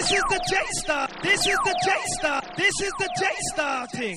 This is the J-Star. This is the J-Star. This is the J-Star thing.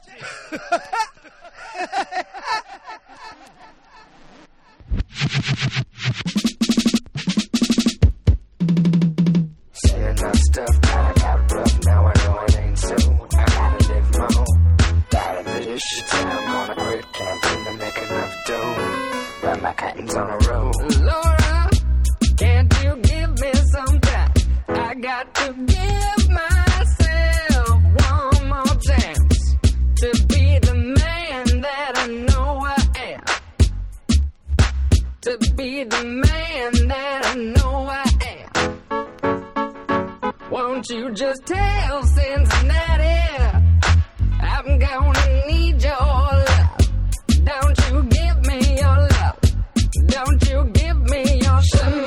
Say enough stuff, I got rough, now I know it ain't so. I gotta live my own. Gotta this shit, I'm gonna quit, can't seem to make enough dough. Run my curtains on the road. Laura, can't you give me some time? I got to give myself one more chance to be the man that I know I am. To be the man that I know I am. Won't you just tell Cincinnati I'm gonna need your love? Don't you give me your love. Don't you give me your shit.